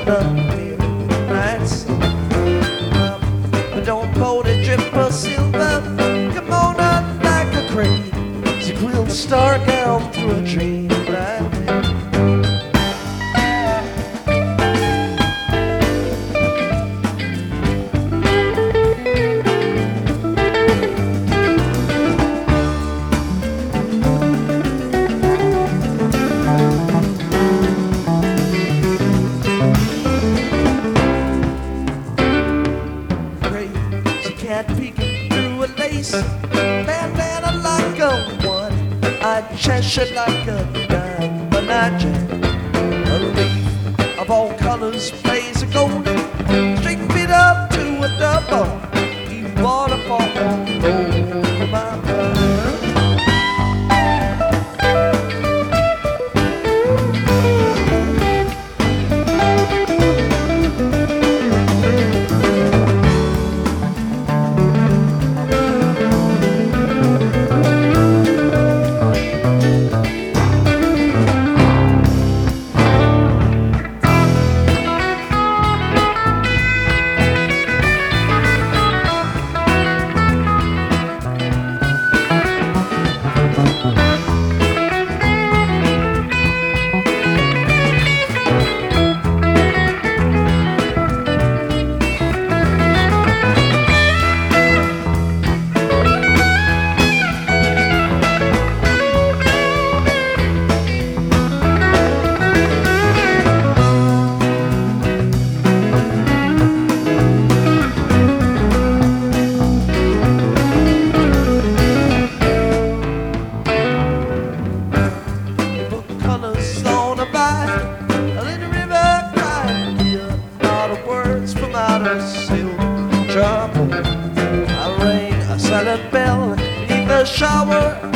the midnight sun. But don't boat it, drip of silver. Come on up like a crazy quilt star down through a dreamlight. Cat peeking through a lace, bandana like a one-eyed Cheshire like a diamond jack. A leaf of all colors plays a golden string beat up to a double. You waterfall all over my mind. Trouble. I rang a silent bell beneath the shower.